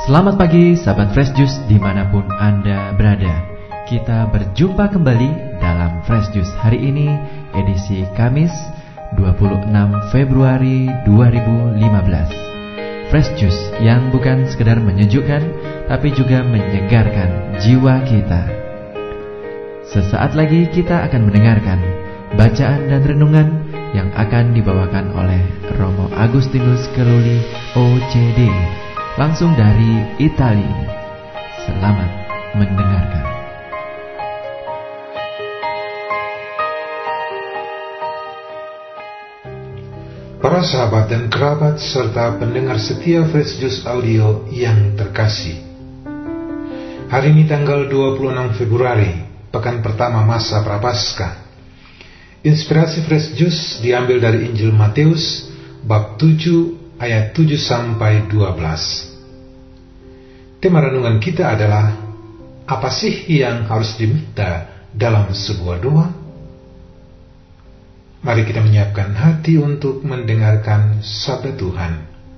Selamat pagi sahabat Fresh Juice dimanapun Anda berada. Kita berjumpa kembali dalam Fresh Juice hari ini, edisi Kamis 26 Februari 2015. Fresh Juice yang bukan sekedar menyejukkan, tapi juga menyegarkan jiwa kita. Sesaat lagi kita akan mendengarkan bacaan dan renungan yang akan dibawakan oleh Romo Agustinus Keluli OCD, langsung dari Italia. Selamat mendengarkan. Para sahabat dan kerabat serta pendengar setia Fresh Juice Audio yang terkasih, hari ini tanggal 26 Februari, pekan pertama masa Prapaskah. Inspirasi Fresh Juice diambil dari Injil Matius bab 7 ayat 7 sampai 12. Tema renungan kita adalah, apa sih yang harus diminta dalam sebuah doa? Mari kita menyiapkan hati untuk mendengarkan sabda Tuhan.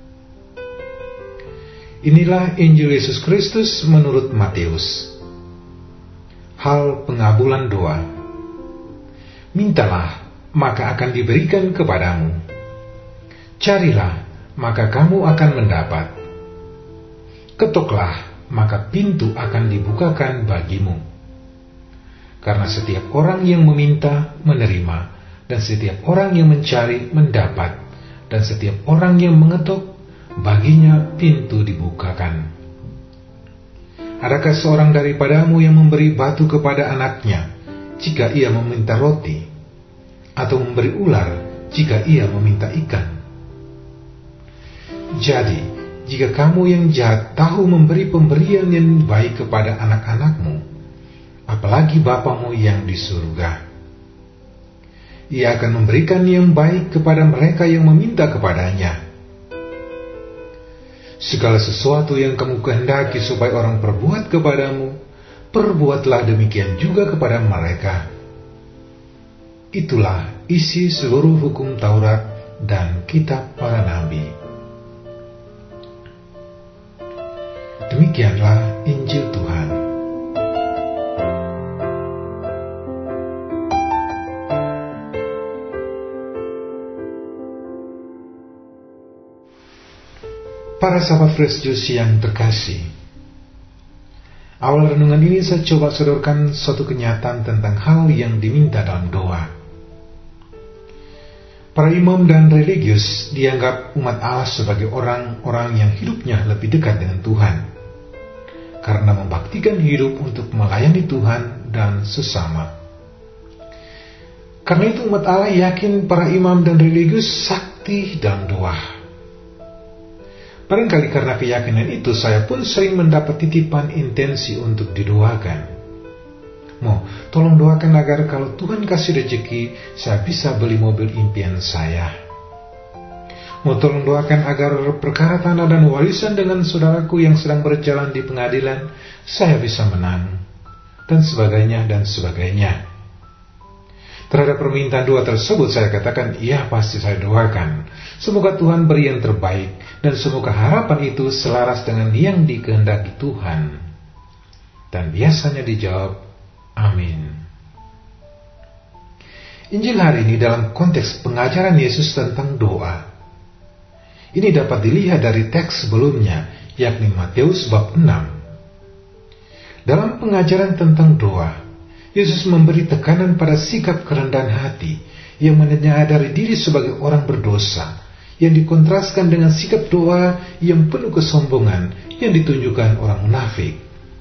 Inilah Injil Yesus Kristus menurut Matius. Hal pengabulan doa. Mintalah, maka akan diberikan kepadamu. Carilah, maka kamu akan mendapat. Ketoklah, maka pintu akan dibukakan bagimu. Karena setiap orang yang meminta, menerima, dan setiap orang yang mencari, mendapat, dan setiap orang yang mengetuk, baginya pintu dibukakan. Adakah seorang daripadamu yang memberi batu kepada anaknya jika ia meminta roti, atau memberi ular jika ia meminta ikan? Jadi, jika kamu yang jahat tahu memberi pemberian yang baik kepada anak-anakmu, apalagi Bapamu yang di surga, Ia akan memberikan yang baik kepada mereka yang meminta kepadanya. Segala sesuatu yang kamu kehendaki supaya orang perbuat kepadamu, perbuatlah demikian juga kepada mereka. Itulah isi seluruh hukum Taurat dan kitab para nabi. Demikianlah Injil Tuhan. Para sahabat Fresh Juice yang terkasih, awal renungan ini saya coba sodorkan suatu kenyataan tentang hal yang diminta dalam doa. Para imam dan religius dianggap umat Allah sebagai orang-orang yang hidupnya lebih dekat dengan Tuhan, karena membaktikan hidup untuk melayani Tuhan dan sesama. Karena itu umat Allah yakin para imam dan religius sakti dalam doa. Barangkali karena keyakinan itu, saya pun sering mendapat titipan intensi untuk didoakan. Tolong doakan agar kalau Tuhan kasih rezeki, saya bisa beli mobil impian saya. Tolong doakan agar perkara tanah dan warisan dengan saudaraku yang sedang berjalan di pengadilan, saya bisa menang. Dan sebagainya dan sebagainya. Terhadap permintaan doa tersebut saya katakan, iya, pasti saya doakan. Semoga Tuhan beri yang terbaik, dan semoga harapan itu selaras dengan yang dikehendaki Tuhan. Dan biasanya dijawab, amin. Injil hari ini dalam konteks pengajaran Yesus tentang doa. Ini dapat dilihat dari teks sebelumnya, yakni Matius bab 6. Dalam pengajaran tentang doa, Yesus memberi tekanan pada sikap kerendahan hati yang menyadari diri sebagai orang berdosa, yang dikontraskan dengan sikap doa yang penuh kesombongan yang ditunjukkan orang munafik.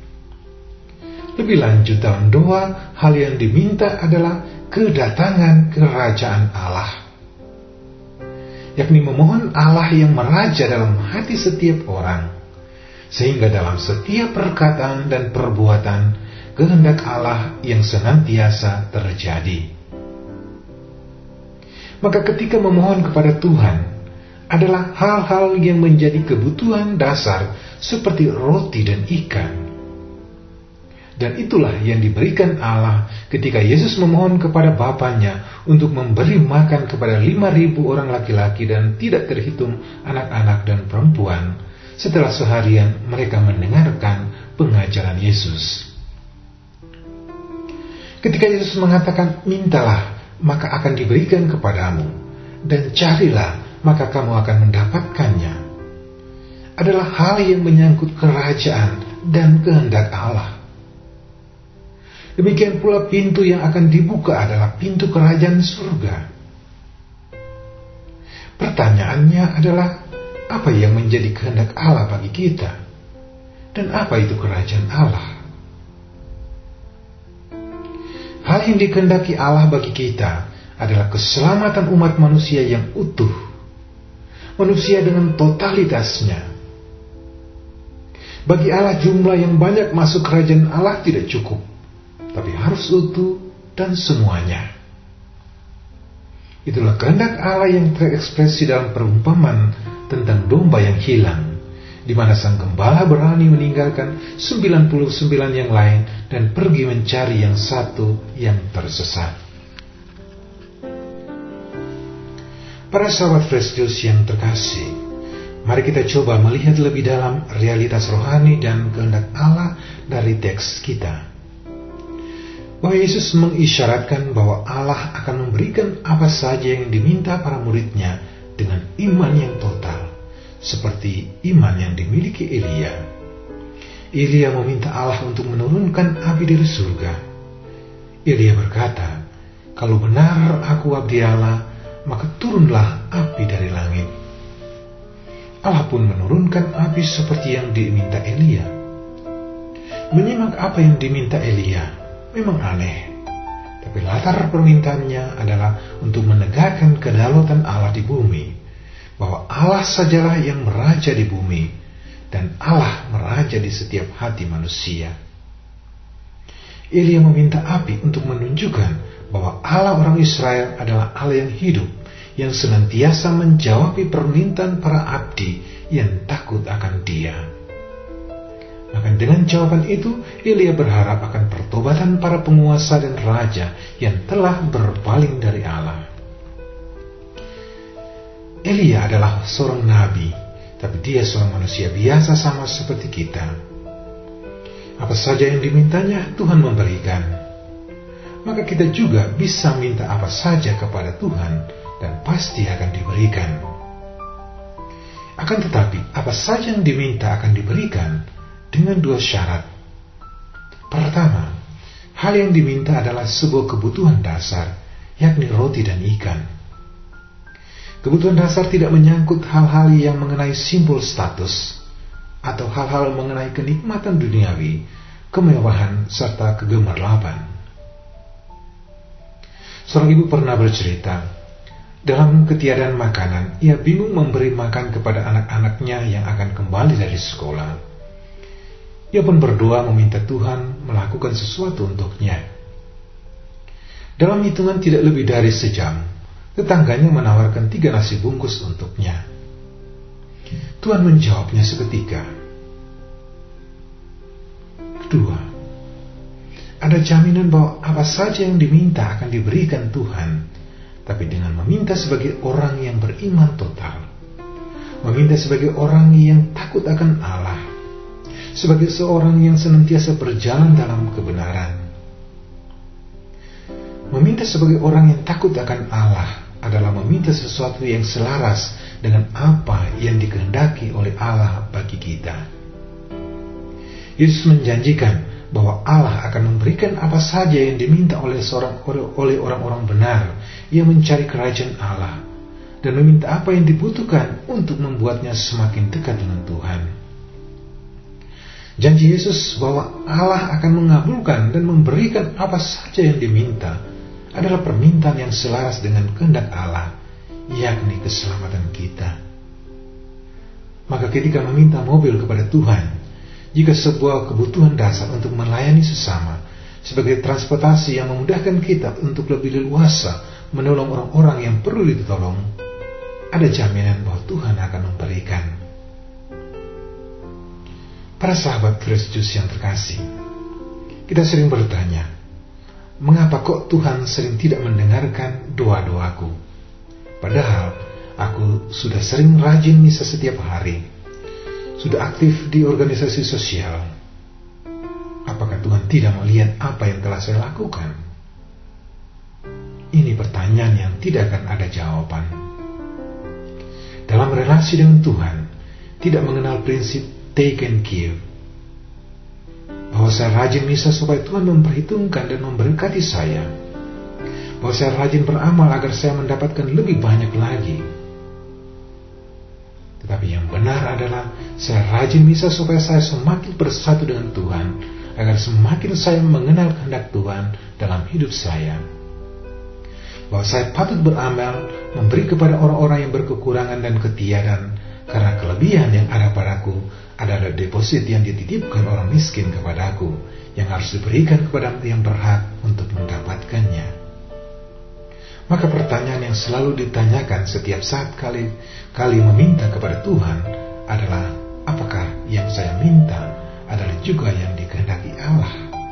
Lebih lanjut, dalam doa, hal yang diminta adalah kedatangan kerajaan Allah, yakni memohon Allah yang meraja dalam hati setiap orang, sehingga dalam setiap perkataan dan perbuatan kehendak Allah yang senantiasa terjadi. Maka ketika memohon kepada Tuhan adalah hal-hal yang menjadi kebutuhan dasar seperti roti dan ikan. Dan itulah yang diberikan Allah ketika Yesus memohon kepada Bapanya untuk memberi makan kepada 5.000 orang laki-laki dan tidak terhitung anak-anak dan perempuan, setelah seharian mereka mendengarkan pengajaran Yesus. Ketika Yesus mengatakan, "Mintalah, maka akan diberikan kepadamu, dan carilah, maka kamu akan mendapatkannya," adalah hal yang menyangkut kerajaan dan kehendak Allah. Demikian pula pintu yang akan dibuka adalah pintu kerajaan surga. Pertanyaannya adalah, apa yang menjadi kehendak Allah bagi kita? Dan apa itu kerajaan Allah? Hal yang dikehendaki Allah bagi kita adalah keselamatan umat manusia yang utuh, manusia dengan totalitasnya. Bagi Allah, jumlah yang banyak masuk kerajaan Allah tidak cukup, tapi harus utuh dan semuanya. Itulah kehendak Allah yang terekspresi dalam perumpamaan tentang domba yang hilang, di mana sang gembala berani meninggalkan 99 yang lain dan pergi mencari yang satu yang tersesat. Para sahabat Fresh Juice yang terkasih, mari kita coba melihat lebih dalam realitas rohani dan kehendak Allah dari teks kita. Bahwa Yesus mengisyaratkan bahwa Allah akan memberikan apa saja yang diminta para muridnya dengan iman yang total, seperti iman yang dimiliki Elia. Elia meminta Allah untuk menurunkan api dari surga. Elia berkata, "Kalau benar aku abdi Allah, maka turunlah api dari langit." Allah pun menurunkan api seperti yang diminta Elia. Menyimak apa yang diminta Elia memang aneh, tapi latar permintaannya adalah untuk menegakkan kedaulatan Allah di bumi, bahwa Allah sajalah yang meraja di bumi, dan Allah meraja di setiap hati manusia. Elia meminta api untuk menunjukkan bahwa Allah orang Israel adalah Allah yang hidup, yang senantiasa menjawabi permintaan para abdi yang takut akan Dia. Maka dengan jawaban itu, Elia berharap akan pertobatan para penguasa dan raja yang telah berpaling dari Allah. Elia adalah seorang nabi, tapi dia seorang manusia biasa sama seperti kita. Apa saja yang dimintanya, Tuhan memberikan. Maka kita juga bisa minta apa saja kepada Tuhan, dan pasti akan diberikan. Akan tetapi, apa saja yang diminta akan diberikan dengan dua syarat. Pertama, hal yang diminta adalah sebuah kebutuhan dasar, yakni roti dan ikan. Kebutuhan dasar tidak menyangkut hal-hal yang mengenai simbol status, atau hal-hal mengenai kenikmatan duniawi, kemewahan, serta kegemerlapan. Seorang ibu pernah bercerita, dalam ketiadaan makanan, ia bingung memberi makan kepada anak-anaknya yang akan kembali dari sekolah. Ia pun berdoa meminta Tuhan melakukan sesuatu untuknya. Dalam hitungan tidak lebih dari sejam, tetangganya menawarkan 3 nasi bungkus untuknya. Tuhan menjawabnya seketika. Kedua, ada jaminan bahwa apa saja yang diminta akan diberikan Tuhan, tapi dengan meminta sebagai orang yang beriman total, meminta sebagai orang yang takut akan Allah, sebagai seorang yang senantiasa berjalan dalam kebenaran. Meminta sebagai orang yang takut akan Allah adalah meminta sesuatu yang selaras dengan apa yang dikehendaki oleh Allah bagi kita. Yesus menjanjikan bahwa Allah akan memberikan apa saja yang diminta oleh orang-orang benar yang mencari kerajaan Allah, dan meminta apa yang dibutuhkan untuk membuatnya semakin dekat dengan Tuhan. Janji Yesus bahwa Allah akan mengabulkan dan memberikan apa saja yang diminta adalah permintaan yang selaras dengan kehendak Allah, yakni keselamatan kita. Maka ketika meminta mobil kepada Tuhan, jika sebuah kebutuhan dasar untuk melayani sesama, sebagai transportasi yang memudahkan kita untuk lebih leluasa menolong orang-orang yang perlu ditolong, ada jaminan bahwa Tuhan akan memberikan. Para sahabat Fresh Juice yang terkasih, kita sering bertanya, mengapa kok Tuhan sering tidak mendengarkan doa-doaku? Padahal aku sudah sering rajin misa setiap hari. sudah aktif di organisasi sosial. Apakah Tuhan tidak melihat apa yang telah saya lakukan? Ini pertanyaan yang tidak akan ada jawaban. Dalam relasi dengan Tuhan, tidak mengenal prinsip take and give. Bahwa saya rajin misa supaya Tuhan memperhitungkan dan memberkati saya. Bahwa saya rajin beramal agar saya mendapatkan lebih banyak lagi. Tetapi yang benar adalah saya rajin misa supaya saya semakin bersatu dengan Tuhan, agar semakin saya mengenal kehendak Tuhan dalam hidup saya. Bahwa saya patut beramal, memberi kepada orang-orang yang berkekurangan dan ketiadaan, karena kelebihan yang ada padaku adalah deposit yang dititipkan orang miskin kepadaku, yang harus diberikan kepada yang berhak untuk mendapatkannya. Maka pertanyaan yang selalu ditanyakan setiap saat kali meminta kepada Tuhan adalah, apakah yang saya minta adalah juga yang dikehendaki Allah?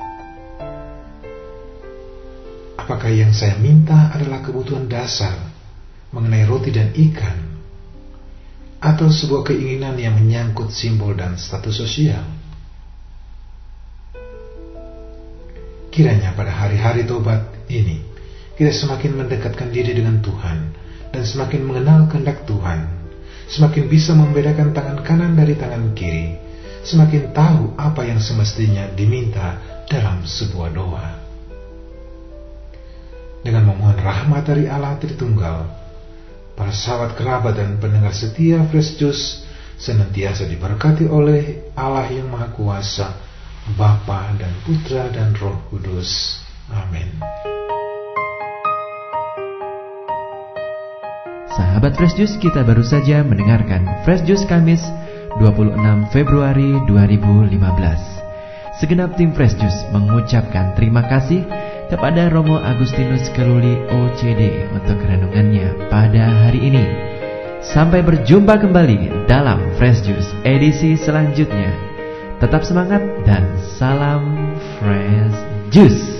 Apakah yang saya minta adalah kebutuhan dasar mengenai roti dan ikan, atau sebuah keinginan yang menyangkut simbol dan status sosial? Kiranya pada hari-hari tobat ini kita semakin mendekatkan diri dengan Tuhan dan semakin mengenal kehendak Tuhan, semakin bisa membedakan tangan kanan dari tangan kiri, semakin tahu apa yang semestinya diminta dalam sebuah doa. Dengan memohon rahmat dari Allah Tritunggal, para sahabat, kerabat, dan pendengar setia Fresh Juice senantiasa diberkati oleh Allah yang Maha Kuasa, Bapa dan Putra dan Roh Kudus. Amin. Sahabat Fresh Juice, kita baru saja mendengarkan Fresh Juice Kamis 26 Februari 2015. Segenap tim Fresh Juice mengucapkan terima kasih kepada Romo Agustinus Keluli OCD untuk renungannya pada hari ini. Sampai berjumpa kembali dalam Fresh Juice edisi selanjutnya. Tetap semangat dan salam Fresh Juice.